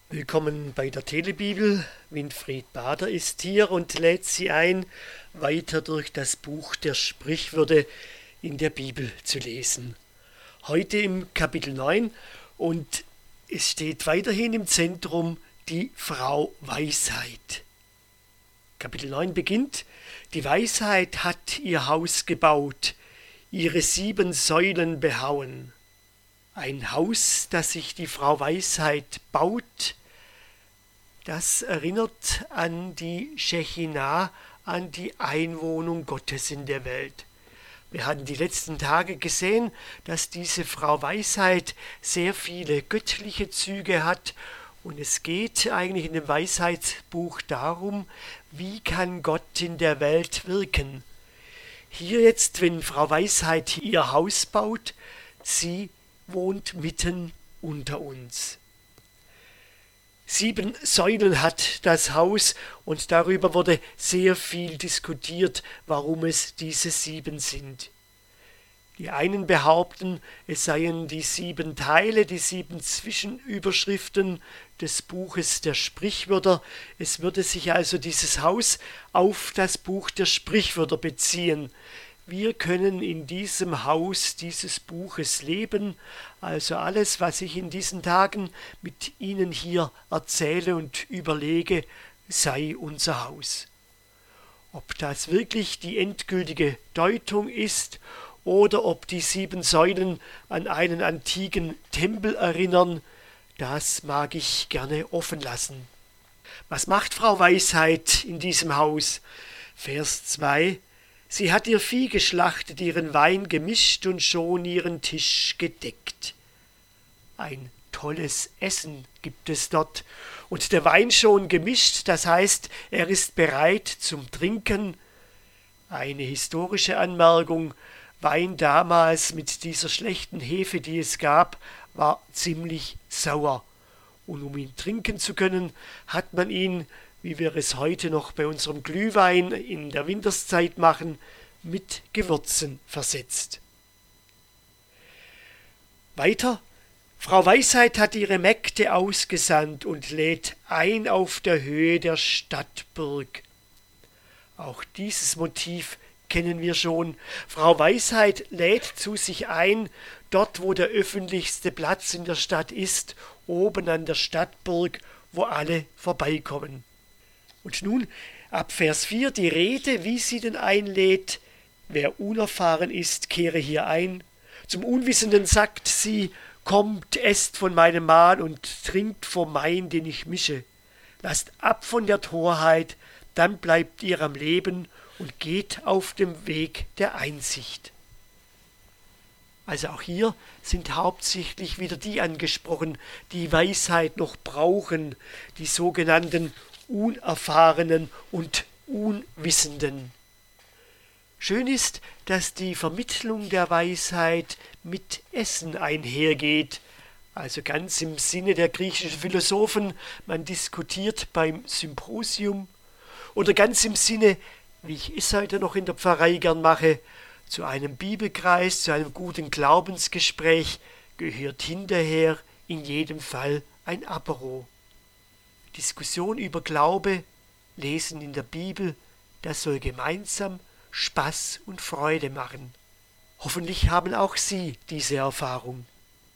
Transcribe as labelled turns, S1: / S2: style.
S1: Willkommen bei der Telebibel. Winfried Bader ist hier und lädt Sie ein, weiter durch das Buch der Sprichwörter in der Bibel zu lesen. Heute im Kapitel 9 und es steht weiterhin im Zentrum die Frau Weisheit. Kapitel 9 beginnt: Die Weisheit hat ihr Haus gebaut, ihre 7 Säulen behauen. Ein Haus, das sich die Frau Weisheit baut, das erinnert an die Schechinah, an die Einwohnung Gottes in der Welt. Wir hatten die letzten Tage gesehen, dass diese Frau Weisheit sehr viele göttliche Züge hat und es geht eigentlich in dem Weisheitsbuch darum, wie kann Gott in der Welt wirken. Hier jetzt, wenn Frau Weisheit ihr Haus baut, sie wohnt mitten unter uns. 7 Säulen hat das Haus und darüber wurde sehr viel diskutiert, warum es diese 7 sind. Die einen behaupten, es seien die 7 Teile, die 7 Zwischenüberschriften des Buches der Sprichwörter. Es würde sich also dieses Haus auf das Buch der Sprichwörter beziehen. Wir können in diesem Haus dieses Buches leben, also alles, was ich in diesen Tagen mit Ihnen hier erzähle und überlege, sei unser Haus. Ob das wirklich die endgültige Deutung ist oder ob die 7 Säulen an einen antiken Tempel erinnern, das mag ich gerne offen lassen. Was macht Frau Weisheit in diesem Haus? Vers 2: Sie hat ihr Vieh geschlachtet, ihren Wein gemischt und schon ihren Tisch gedeckt. Ein tolles Essen gibt es dort. Und der Wein schon gemischt, das heißt, er ist bereit zum Trinken. Eine historische Anmerkung: Wein damals mit dieser schlechten Hefe, die es gab, war ziemlich sauer. Und um ihn trinken zu können, hat man ihn, wie wir es heute noch bei unserem Glühwein in der Winterszeit machen, mit Gewürzen versetzt. Weiter: Frau Weisheit hat ihre Mägde ausgesandt und lädt ein auf der Höhe der Stadtburg. Auch dieses Motiv kennen wir schon. Frau Weisheit lädt zu sich ein, dort wo der öffentlichste Platz in der Stadt ist, oben an der Stadtburg, wo alle vorbeikommen. Und nun ab Vers 4 die Rede, wie sie denn einlädt: Wer unerfahren ist, kehre hier ein. Zum Unwissenden sagt sie: Kommt, esst von meinem Mahl und trinkt vom Wein, den ich mische. Lasst ab von der Torheit, dann bleibt ihr am Leben und geht auf dem Weg der Einsicht. Also auch hier sind hauptsächlich wieder die angesprochen, die Weisheit noch brauchen, die sogenannten Unerfahrenen und Unwissenden. Schön ist, dass die Vermittlung der Weisheit mit Essen einhergeht, also ganz im Sinne der griechischen Philosophen, man diskutiert beim Symposium, oder ganz im Sinne, wie ich es heute noch in der Pfarrei gern mache, zu einem Bibelkreis, zu einem guten Glaubensgespräch gehört hinterher in jedem Fall ein Apero. Diskussion über Glaube, Lesen in der Bibel, das soll gemeinsam Spaß und Freude machen. Hoffentlich haben auch Sie diese Erfahrung.